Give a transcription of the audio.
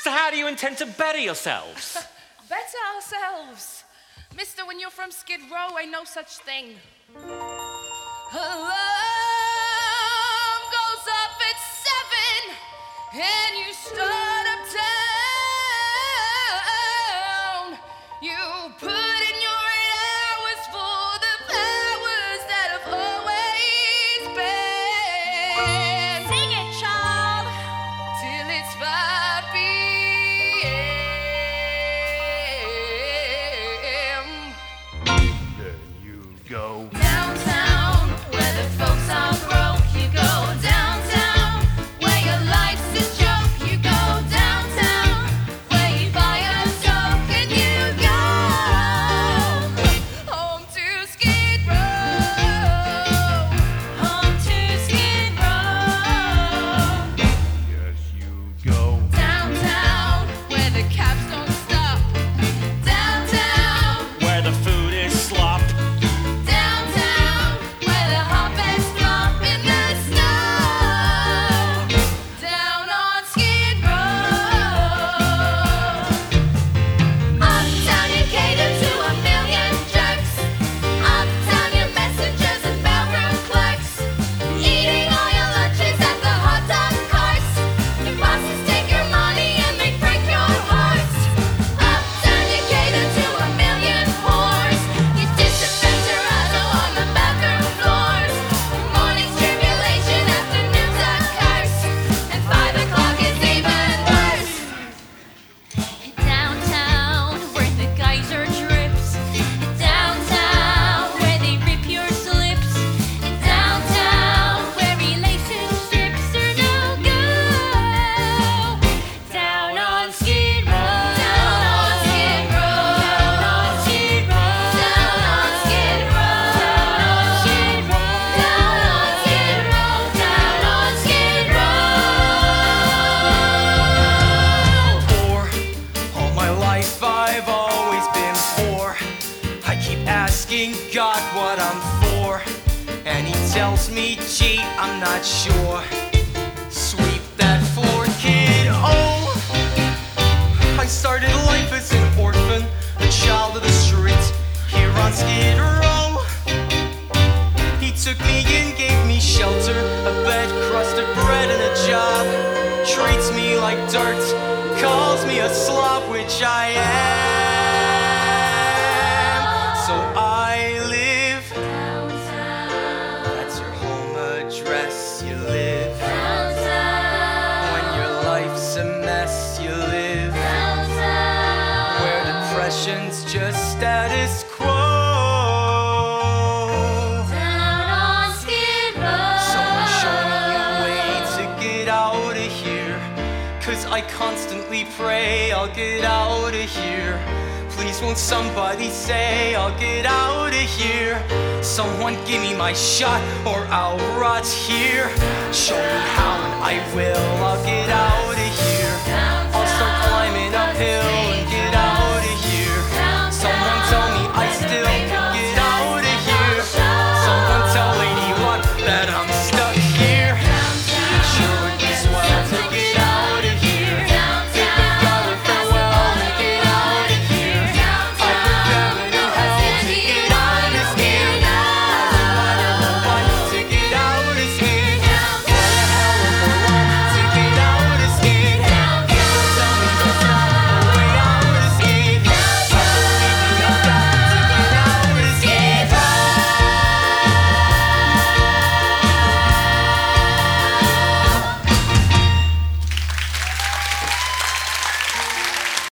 So how do you intend to better yourselves? Better ourselves. Mister, when you're from Skid Row, ain't no such thing. Alarm goes up at 7, and you start uptown. You put in your 8 hours for the powers that have always been. Sing it, child. Till it's 5 p.m. Then you go. Downtown, where the folks are broke, you go downtown, where your life's a joke, you go downtown, where you buy a joke and you go home to Skid Row, home to Skid Row. Yes, you go. Downtown, where the cabs don't stop, downtown. Where the food is slop. Downtown, where the hotbeds flop in the snow. Down on Skid Row. Uptown, you cater to a million jerks. Uptown, your messengers and bellroom clerks. Eating all your lunches at the hot dog carts. Your bosses take your money and they break your hearts. Uptown, you cater to a million whores. You disinfect your auto on the bathroom floors. Morning's tribulation, afternoon's a curse, and 5 o'clock is even worse. Downtown, where the geyser drips. Downtown, where they rip your slips. Downtown, where relationships are no go. Down on Skid Row. Down on Skid Row. Down on Skid Row. Down on Skid Row. Down on Skid Row. Down on Skid Row. Poor. All my life I've always been poor. I keep asking God what I'm for, and he tells me, gee, I'm not sure. Sweep that floor, kid. Oh, I started life as an orphan, a child of the street, here on Skid Row. He took me in, gave me shelter, a bed, crust of bread, and a job. Treats me like dirt, calls me a slob, which I am. So I live. That's your home address, you live. When your life's a mess, you live. Where depression's just status quo. Down on Skid Row. Someone show me a way to get out of here, 'cause I constantly pray I'll get out of here. Please won't somebody say I'll get out of here. Someone give me my shot or I'll rot here. Show me how and I will, I'll get out